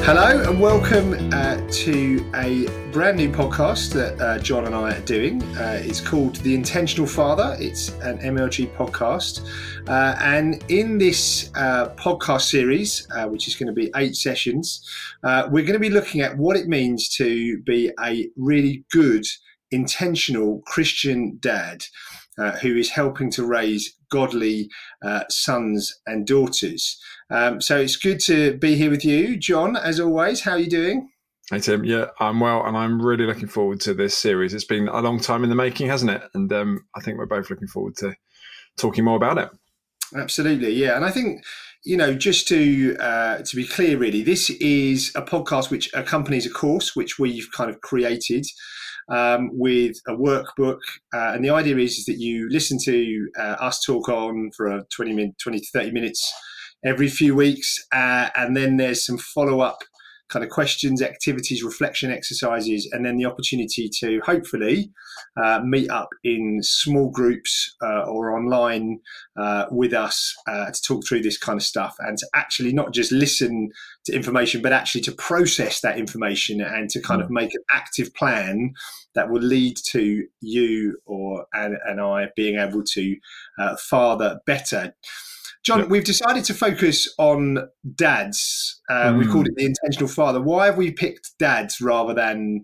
Hello and welcome to a brand new podcast that John and I are doing. It's called The Intentional Father. It's an MLG podcast. And in this podcast series, which is going to be 8 sessions, we're going to be looking at what it means to be a really good, intentional Christian dad who is helping to raise godly sons and daughters. So it's good to be here with you, John, as always. How are you doing? Hey, Tim. Yeah, I'm well, and I'm really looking forward to this series. It's been a long time in the making, hasn't it? And I think we're both looking forward to talking more about it. Absolutely, yeah. And I think, just to be clear, really, this is a podcast which accompanies a course which we've kind of created with a workbook. And the idea is that you listen to us talk on for a 20 to 30 minutes every few weeks. And then there's some follow-up kind of questions, activities, reflection exercises, and then the opportunity to hopefully meet up in small groups or online with us to talk through this kind of stuff and to actually not just listen to information, but actually to process that information and to kind of make an active plan that will lead to you and I being able to father better. John, we've decided to focus on dads. We've called it The Intentional Father. Why have we picked dads rather than,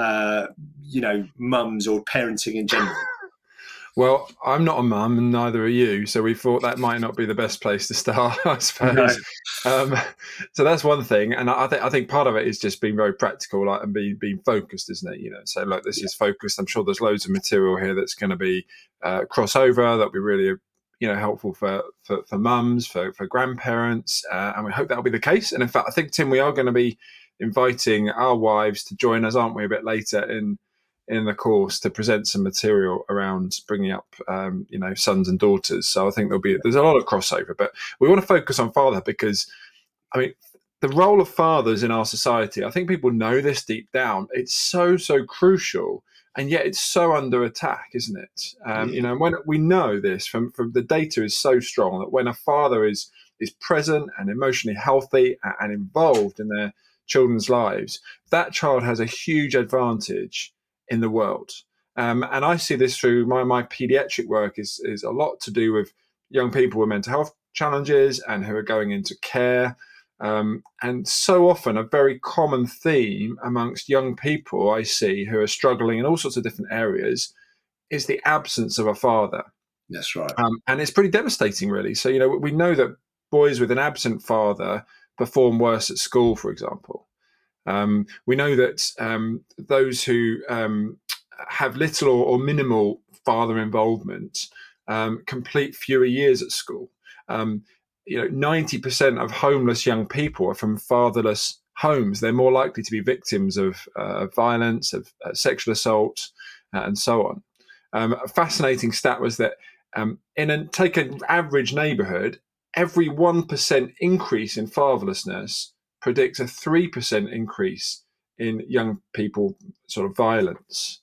mums or parenting in general? Well, I'm not a mum and neither are you, so we thought that might not be the best place to start, I suppose. No. So that's one thing, and I think part of it is just being very practical, and being focused, isn't it? So like this is focused. I'm sure there's loads of material here that's going to be crossover that'll be really helpful for mums, for grandparents, and we hope that'll be the case. And in fact, I think, Tim, we are going to be inviting our wives to join us, aren't we, a bit later in the course to present some material around bringing up, sons and daughters. So I think there's a lot of crossover, but we want to focus on father because, the role of fathers in our society, I think people know this deep down. It's so crucial. And yet it's so under attack, isn't it? When we know this from the data is so strong that when a father is present and emotionally healthy and involved in their children's lives, that child has a huge advantage in the world. And I see this through my pediatric work is a lot to do with young people with mental health challenges and who are going into care. And so often a very common theme amongst young people I see who are struggling in all sorts of different areas is the absence of a father. That's right. And it's pretty devastating, really. So, we know that boys with an absent father perform worse at school, for example. We know that those who have little or minimal father involvement complete fewer years at school. 90% of homeless young people are from fatherless homes. They're more likely to be victims of violence, of sexual assault, and so on. A fascinating stat was that take an average neighborhood, every 1% increase in fatherlessness predicts a 3% increase in young people sort of violence.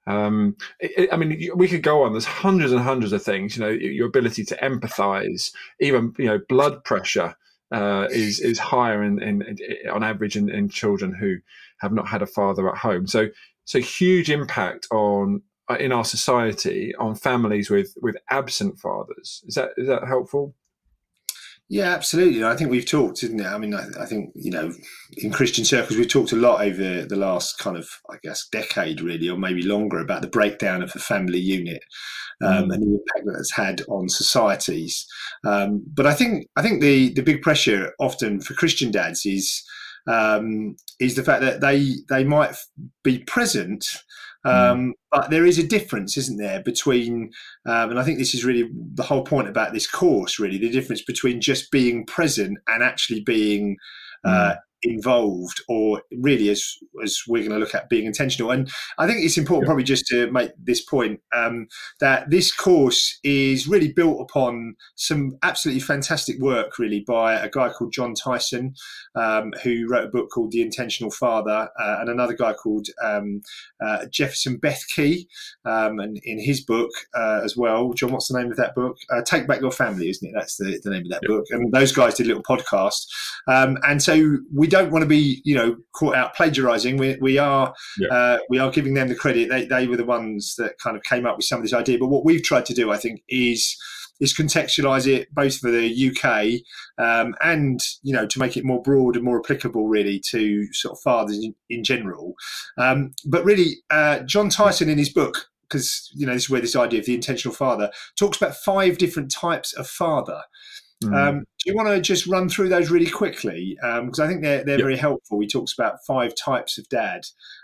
We could go on. There's hundreds and hundreds of things. Your ability to empathize, even blood pressure is higher on average in children who have not had a father at home. So huge impact in our society on families with absent fathers. Is that helpful? Yeah, absolutely. I think we've talked, isn't it? I think, in Christian circles, we've talked a lot over the last kind of, decade really, or maybe longer, about the breakdown of the family unit and the impact that it's had on societies. But I think the big pressure often for Christian dads is the fact that they might be present, but there is a difference, isn't there, between, and I think this is really the whole point about this course, really, the difference between just being present and actually being involved, or really, as we're going to look at, being intentional. And I think it's important probably just to make this point, that this course is really built upon some absolutely fantastic work, really, by a guy called Jon Tyson, who wrote a book called The Intentional Father, and another guy called Jefferson Beth Key, and in his book as well. John, what's the name of that book? Take Back Your Family, isn't it? That's the name of that book. And those guys did a little podcast. And so with don't want to be, caught out plagiarising. We are giving them the credit. They were the ones that kind of came up with some of this idea. But what we've tried to do, I think, is contextualise it both for the UK and to make it more broad and more applicable, really, to sort of fathers in general. But really, John Tyson in his book, because this is where this idea of the intentional father talks about 5 different types of father. Do you want to just run through those really quickly? Because I think they're very helpful. He talks about 5 types of dad.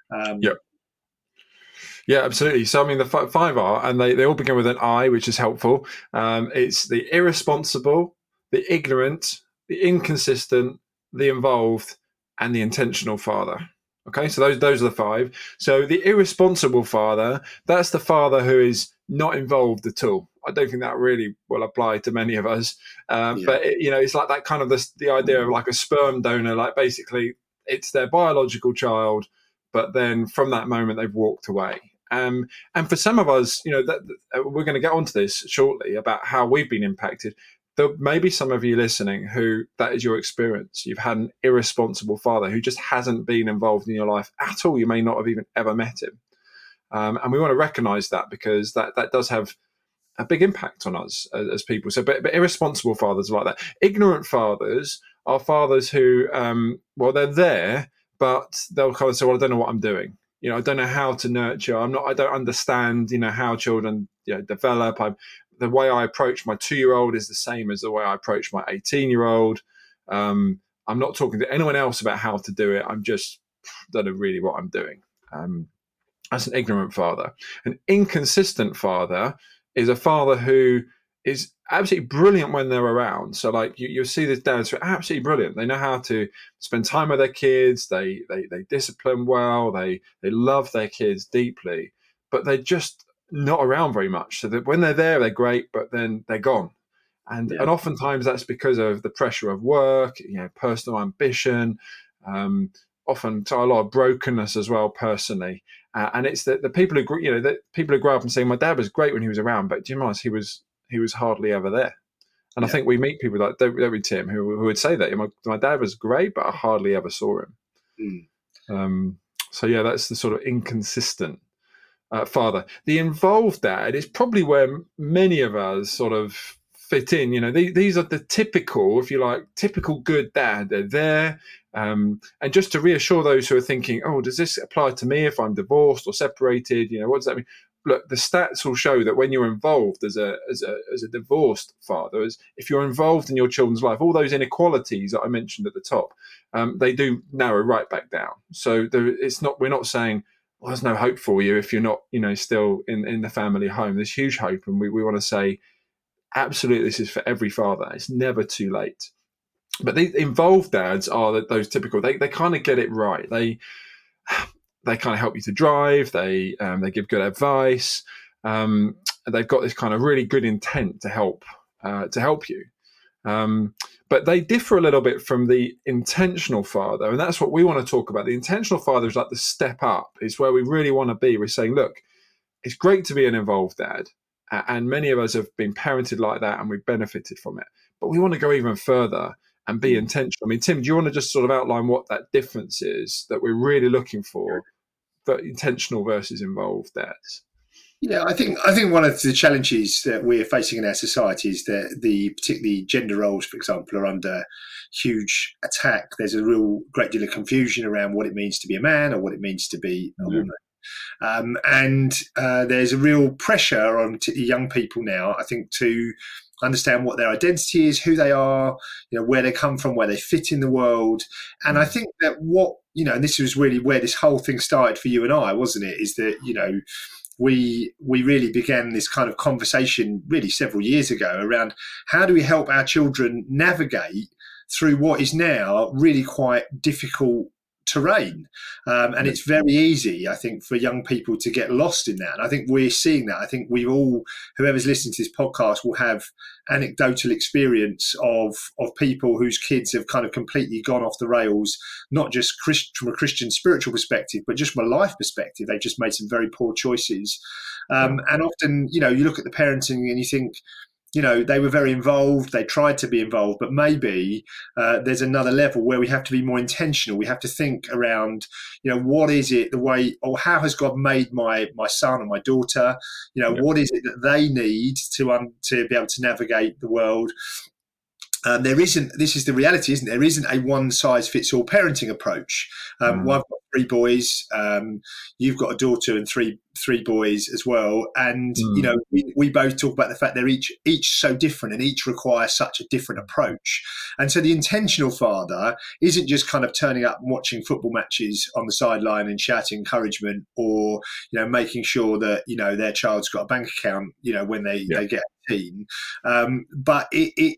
Yeah, absolutely. So, I mean, the 5 are, and they all begin with an I, which is helpful. It's the irresponsible, the ignorant, the inconsistent, the involved, and the intentional father. Okay, so those are the 5. So the irresponsible father, that's the father who is not involved at all. I don't think that really will apply to many of us. But, it's like that kind of the idea of like a sperm donor, like basically it's their biological child, but then from that moment they've walked away. And for some of us, that we're going to get onto this shortly about how we've been impacted. There may be some of you listening who that is your experience. You've had an irresponsible father who just hasn't been involved in your life at all. You may not have even ever met him. And we want to recognize that, because that does have a big impact on us as people. So, but irresponsible fathers are like that. Ignorant fathers are fathers who, they're there, but they'll kind of say, well, I don't know what I'm doing. I don't know how to nurture. I don't understand, how children develop. The way I approach my 2-year-old is the same as the way I approach my 18-year-old. I'm not talking to anyone else about how to do it. I'm just don't know really what I'm doing. That's an ignorant father. An inconsistent father is a father who is absolutely brilliant when they're around. So like you'll see this dads who are absolutely brilliant. They know how to spend time with their kids. They discipline well. They love their kids deeply, but they're just not around very much. So that when they're there, they're great, but then they're gone. And oftentimes that's because of the pressure of work, personal ambition, often a lot of brokenness as well personally. And it's the people who grow up and say, my dad was great when he was around, but do you realize he was hardly ever there. And I think we meet people like, don't we, Tim, who would say that my dad was great, but I hardly ever saw him. That's the sort of inconsistent father. The involved dad is probably where many of us sort of fit in. These are the typical, if you like, typical good dad. They're there. And just to reassure those who are thinking, oh, does this apply to me if I'm divorced or separated? What does that mean? Look, the stats will show that when you're involved as a divorced father, if you're involved in your children's life, all those inequalities that I mentioned at the top, they do narrow right back down. So we're not saying, well, there's no hope for you if you're not, still in the family home. There's huge hope, and we want to say, absolutely, this is for every father. It's never too late. But the involved dads are those typical. They kind of get it right. They kind of help you to drive. They give good advice. They've got this kind of really good intent to help you. But they differ a little bit from the intentional father, and that's what we want to talk about. The intentional father is like the step up. It's where we really want to be. We're saying, look, it's great to be an involved dad, and many of us have been parented like that, and we've benefited from it. But we want to go even further and be intentional. I mean, Tim, do you want to just sort of outline what that difference is that we're really looking for intentional versus involved dads? Yeah, I think one of the challenges that we're facing in our society is that particularly gender roles, for example, are under huge attack. There's a great deal of confusion around what it means to be a man or what it means to be a woman. And there's a real pressure on young people now, I think, to understand what their identity is, who they are, where they come from, where they fit in the world. And I think that and this was really where this whole thing started for you and I, wasn't it? Is that, we really began this kind of conversation really several years ago around how do we help our children navigate through what is now really quite difficult terrain. And it's very easy, I think, for young people to get lost in that. And I think we're seeing that. I think whoever's listening to this podcast will have anecdotal experience of people whose kids have kind of completely gone off the rails, not just from a Christian spiritual perspective, but just from a life perspective. They've just made some very poor choices. And often, you look at the parenting and you think, they were very involved. They tried to be involved, but maybe there's another level where we have to be more intentional. We have to think around, what is it, the way, or how has God made my son or my daughter? What is it that they need to be able to navigate the world? There isn't. This is the reality, isn't there? There isn't a one-size-fits-all parenting approach. Well, I've got 3 boys. You've got a daughter and three boys as well. And we both talk about the fact they're each so different, and each require such a different approach. And so the intentional father isn't just kind of turning up and watching football matches on the sideline and shouting encouragement, or making sure that their child's got a bank account when they get 18. But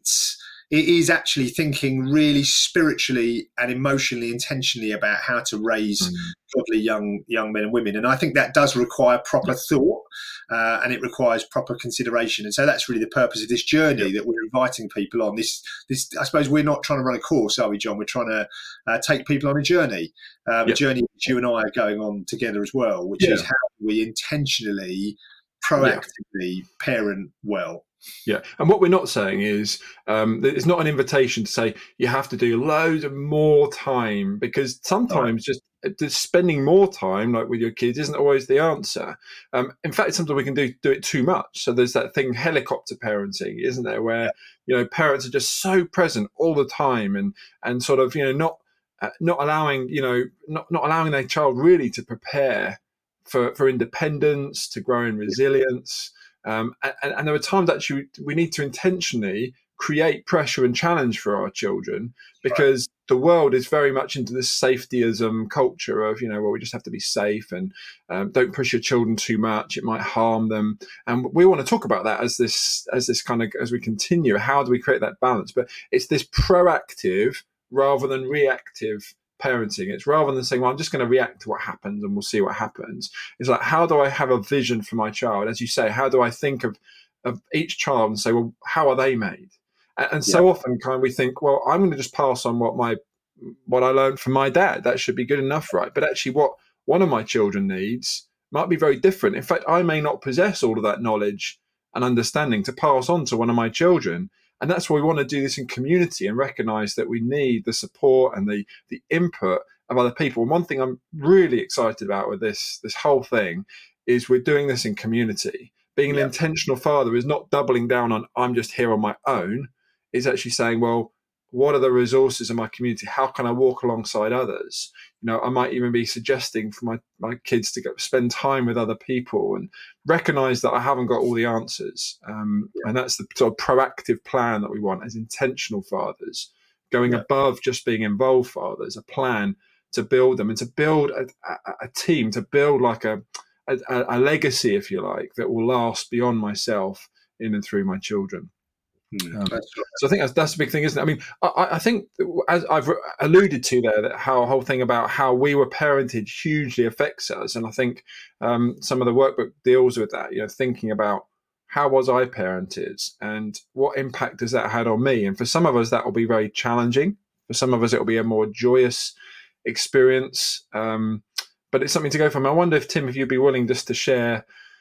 it is actually thinking really spiritually and emotionally intentionally about how to raise godly young men and women. And I think that does require proper thought, and it requires proper consideration. And so that's really the purpose of this journey that we're inviting people on. This I suppose we're not trying to run a course, are we, John? We're trying to take people on a journey, a journey which you and I are going on together as well, which is how we intentionally, proactively parent well. Yeah, and what we're not saying is it's not an invitation to say you have to do loads of more time, because sometimes just spending more time like with your kids isn't always the answer. In fact, sometimes we can do it too much. So there's that thing, helicopter parenting, isn't there, where parents are just so present all the time and sort of not allowing not allowing their child really to prepare for independence, to grow in resilience. And there are times actually we need to intentionally create pressure and challenge for our children, because the world is very much into this safetyism culture of, well, we just have to be safe, and don't push your children too much, it might harm them. And we want to talk about that as this kind of, as we continue, how do we create that balance? But it's this proactive rather than reactive parenting. It's rather than saying, well, I'm just going to react to what happens and we'll see what happens. It's like, how do I have a vision for my child? As you say, how do I think of each child and say, well, how are they made? And so often we think, well, I'm going to just pass on what I learned from my dad. That should be good enough, right? But actually what one of my children needs might be very different. In fact, I may not possess all of that knowledge and understanding to pass on to one of my children. And that's why we want to do this in community and recognize that we need the support and the input of other people. And one thing I'm really excited about with this whole thing is we're doing this in community. Being an intentional father is not doubling down on, I'm just here on my own. It's actually saying, well, what are the resources in my community? How can I walk alongside others? I might even be suggesting for my kids to go spend time with other people and recognize that I haven't got all the answers. And that's the sort of proactive plan that we want as intentional fathers, going above just being involved fathers, a plan to build them and to build a team, to build like a legacy, if you like, that will last beyond myself in and through my children. So I think that's a big thing, isn't it? I mean, I think, as I've alluded to there, that how whole thing about how we were parented hugely affects us. And I think some of the workbook deals with that, thinking about how was I parented and what impact has that had on me? And for some of us, that will be very challenging. For some of us, it will be a more joyous experience. But it's something to go from. I wonder if, Tim, if you'd be willing just to share,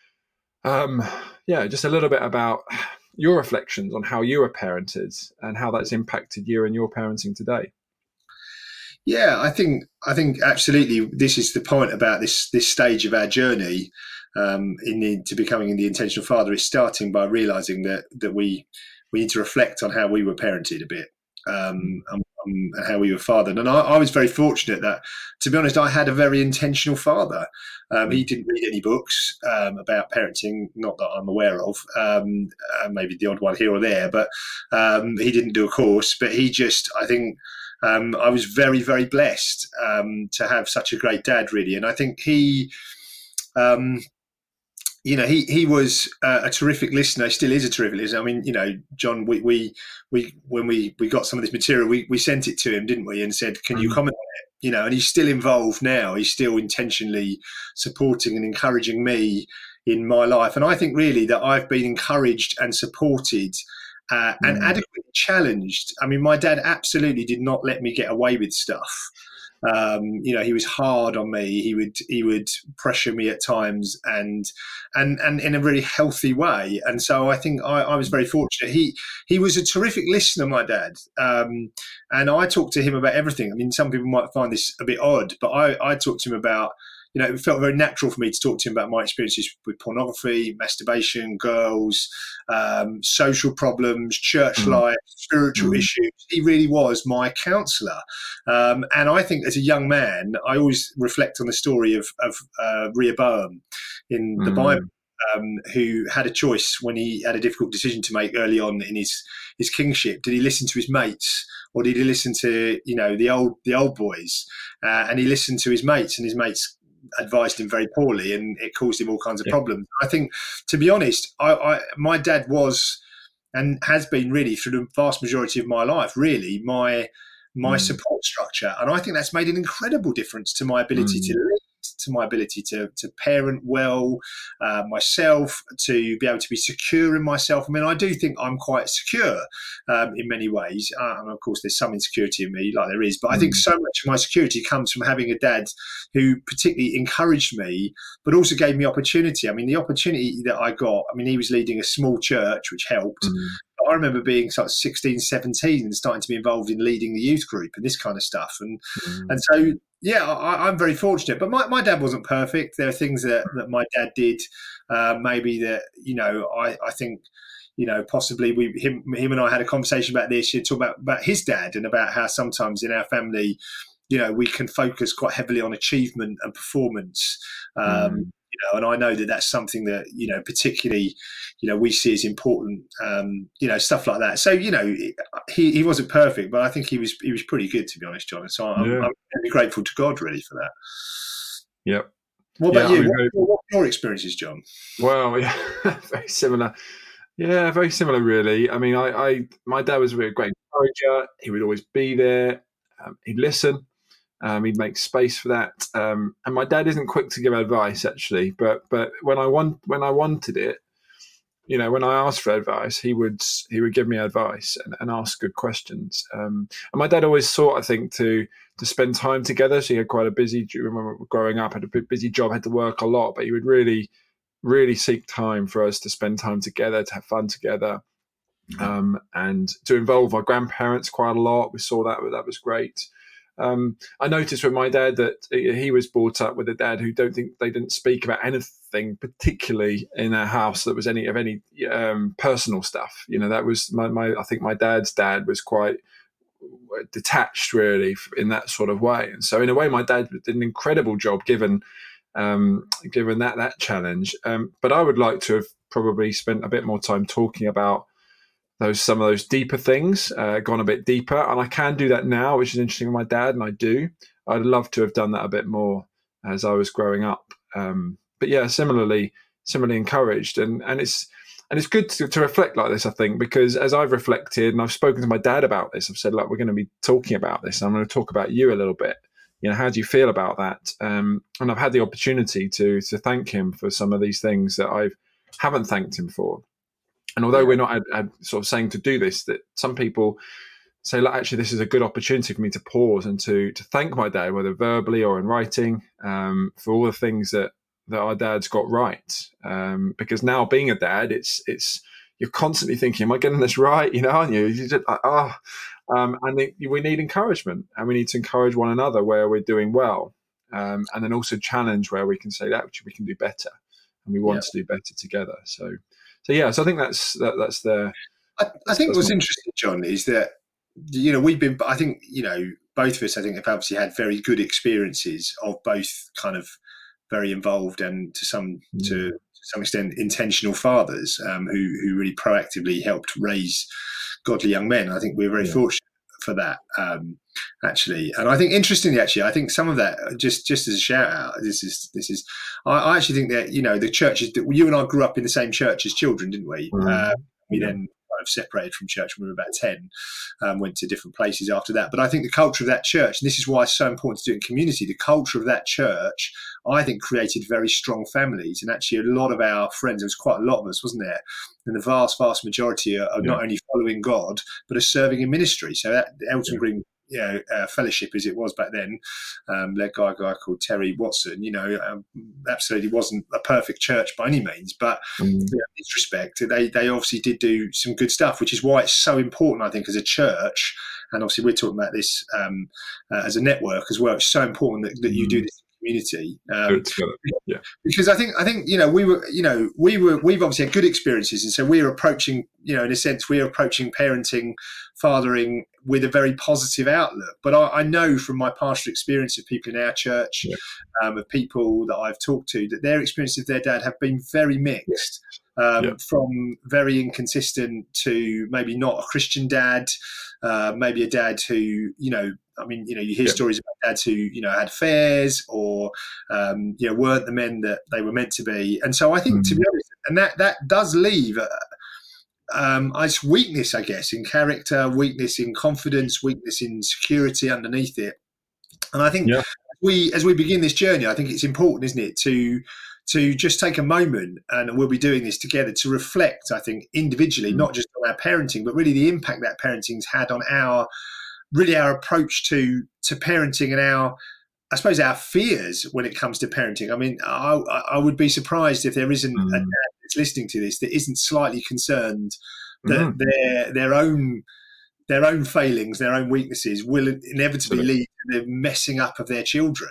just a little bit about your reflections on how you were parented and how that's impacted you and your parenting today. Yeah, I think absolutely. This is the point about this stage of our journey to becoming the intentional father, is starting by realizing that we need to reflect on how we were parented a bit, and how we were fathered. And I was very fortunate that, to be honest, I had a very intentional father. He didn't read any books about parenting, not that I'm aware of, maybe the odd one here or there, but he didn't do a course. But he just, I think, I was very, very blessed to have such a great dad, really. And I think he was a terrific listener. Still is a terrific listener. I mean, John, we when we got some of this material, we sent it to him, didn't we? And said, can you comment on it? And he's still involved now. He's still intentionally supporting and encouraging me in my life. And I think really that I've been encouraged and supported and adequately challenged. I mean, my dad absolutely did not let me get away with stuff. He was hard on me. He would pressure me at times, and in a really healthy way. And so I think I was very fortunate. He was a terrific listener, my dad, and I talked to him about everything. I mean, some people might find this a bit odd, but I talked to him about. It felt very natural for me to talk to him about my experiences with pornography, masturbation, girls, social problems, church life, spiritual issues. He really was my counsellor. And I think as a young man, I always reflect on the story of Rehoboam in the Bible, who had a choice when he had a difficult decision to make early on in his kingship. Did he listen to his mates? Or did he listen to the old boys? And he listened to his mates, and his mates advised him very poorly, and it caused him all kinds of problems. I think, to be honest, my dad was and has been really through the vast majority of my life, really my support structure, and I think that's made an incredible difference to my ability to lead, to my ability to parent well, myself, to be able to be secure in myself. I mean, I do think I'm quite secure in many ways, and of course there's some insecurity in me, like there is, but I think so much of my security comes from having a dad who particularly encouraged me, but also gave me opportunity. I mean, the opportunity that I got, I mean, he was leading a small church, which helped. I remember being sort of 16, 17 and starting to be involved in leading the youth group and this kind of stuff. And so, yeah, I'm very fortunate. But my dad wasn't perfect. There are things that my dad did, maybe that, I think, possibly him and I had a conversation about this. He'd talk about his dad and about how sometimes in our family, we can focus quite heavily on achievement and performance. And I know that that's something that, particularly, we see as important, stuff like that. So, he wasn't perfect, but I think he was pretty good, to be honest, John. So I'm really grateful to God, really, for that. Yep. What about you? What are your experiences, John? Well, yeah, very similar. Yeah, very similar, really. I mean, my dad was a really great encourager. He would always be there. He'd listen. He'd make space for that. And my dad isn't quick to give advice, actually. But when I wanted it, when I asked for advice, he would give me advice and ask good questions. And my dad always sought, I think, to spend time together. So he had quite a busy, remember growing up, had a busy job, had to work a lot, but he would really, really seek time for us to spend time together, to have fun together, and to involve our grandparents quite a lot. We saw that was great. I noticed with my dad that he was brought up with a dad who they didn't speak about anything particularly in our house that was any personal stuff. That was I think my dad's dad was quite detached, really, in that sort of way. And so in a way, my dad did an incredible job given that challenge. But I would like to have probably spent a bit more time talking about some of those deeper things, gone a bit deeper, and I can do that now, which is interesting with my dad, and I do. I'd love to have done that a bit more as I was growing up. But yeah, similarly encouraged, and it's good to reflect like this, I think, because as I've reflected and I've spoken to my dad about this, I've said, look, we're going to be talking about this, and I'm going to talk about you a little bit. How do you feel about that? And I've had the opportunity to thank him for some of these things that I haven't thanked him for. And although we're not sort of saying to do this, that some people say, look, actually, this is a good opportunity for me to pause and to thank my dad, whether verbally or in writing, for all the things that our dads got right. Because now being a dad, it's you're constantly thinking, am I getting this right? Aren't you? You're just and we need encouragement, and we need to encourage one another where we're doing well, and then also challenge where we can say that actually we can do better, and we want to do better together. So I think that's the. I think what's interesting, John, is that we've been. I think both of us, I think, have obviously had very good experiences of both kind of very involved and to some extent intentional fathers who really proactively helped raise godly young men. I think we're very fortunate for that, actually. And I think, interestingly, actually, I think some of that, just as a shout out, this is. I actually think that the churches that you and I grew up in the same church as children, didn't we? We then kind of separated from church when we were about 10, went to different places after that. But I think the culture of that church, and this is why it's so important to do it in community, the culture of that church, I think, created very strong families. And actually, a lot of our friends, there was quite a lot of us, wasn't there? And the vast majority are not only following God, but are serving in ministry. So that Elton Green fellowship as it was back then, led by a guy called Terry Watson. Absolutely wasn't a perfect church by any means, but in this respect, they obviously did do some good stuff, which is why it's so important, I think, as a church. And obviously, we're talking about this as a network as well. It's so important that you do this community, because I think we've obviously had good experiences, and so we're approaching, in a sense, we're approaching parenting, fathering with a very positive outlook. But I know from my pastoral experience of people in our church, of people that I've talked to, that their experiences of their dad have been very mixed. From very inconsistent to maybe not a Christian dad, maybe a dad who, you hear stories about dads who, had affairs or, weren't the men that they were meant to be. And so I think, to be honest, and that does leave weakness, I guess, in character, weakness in confidence, weakness in security underneath it. And I think as we begin this journey, I think it's important, isn't it, to just take a moment, and we'll be doing this together, to reflect, I think, individually, not just on our parenting, but really the impact that parenting's had on our approach to parenting and our fears when it comes to parenting. I mean, I would be surprised if there isn't a dad that's listening to this that isn't slightly concerned that their own failings, their own weaknesses will inevitably lead to the messing up of their children.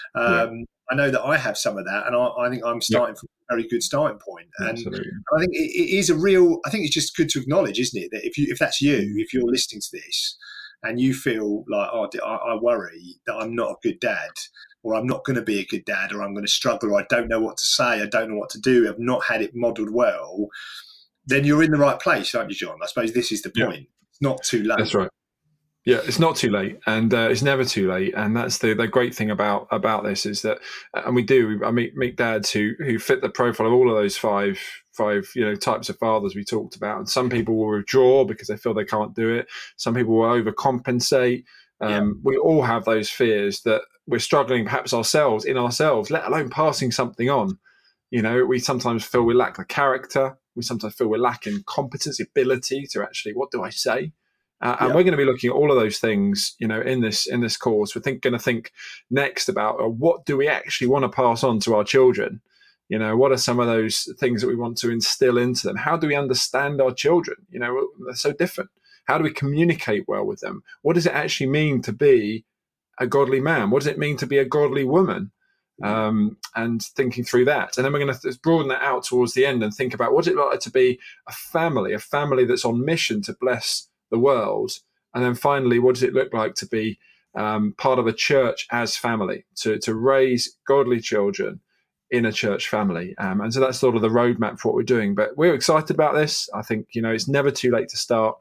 I know that I have some of that, and I think I'm starting from a very good starting point. And I think it is I think it's just good to acknowledge, isn't it, that if that's you, if you're listening to this and you feel like, I worry that I'm not a good dad, or I'm not going to be a good dad, or I'm going to struggle, or I don't know what to say, I don't know what to do, I've not had it modelled well, then you're in the right place, aren't you, John? I suppose this is the point. It's not too late. That's right. Yeah, it's not too late, and it's never too late. And that's the great thing about this is that, and I meet dads who fit the profile of all of those five types of fathers we talked about. And some people will withdraw because they feel they can't do it. Some people will overcompensate. We all have those fears that we're struggling, perhaps ourselves, let alone passing something on. We sometimes feel we lack the character. We sometimes feel we're lacking competence, ability to actually, what do I say? And we're going to be looking at all of those things, in this course. We're going to think next about what do we actually want to pass on to our children? What are some of those things that we want to instill into them? How do we understand our children? They're so different. How do we communicate well with them? What does it actually mean to be a godly man? What does it mean to be a godly woman? And thinking through that. And then we're going to broaden that out towards the end and think about what it look like to be a family that's on mission to bless the world. And then finally, what does it look like to be part of a church as family, to raise godly children in a church family? And so that's sort of the roadmap for what we're doing. But we're excited about this. I think, it's never too late to start.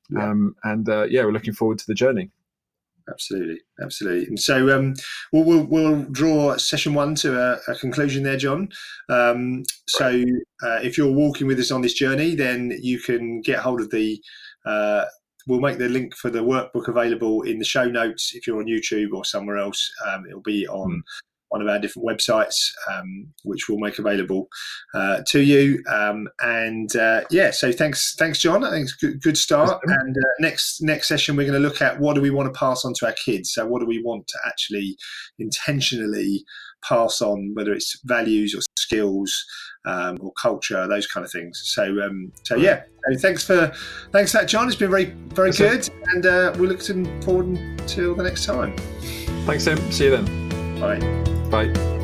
We're looking forward to the journey. Absolutely. And so we'll draw session 1 to a conclusion there, John. So if you're walking with us on this journey, then you can get hold of we'll make the link for the workbook available in the show notes. If you're on YouTube or somewhere else, it'll be on one of our different websites, which we'll make available to you. So thanks, John. I think it's a good start. And next session, we're going to look at what do we want to pass on to our kids. So what do we want to actually intentionally pass on, whether it's values or skills or culture, those kind of things. So thanks for that, John. It's been very, very good. And we're looking forward until the next time. Thanks, Tim. See you then. Bye. Bye.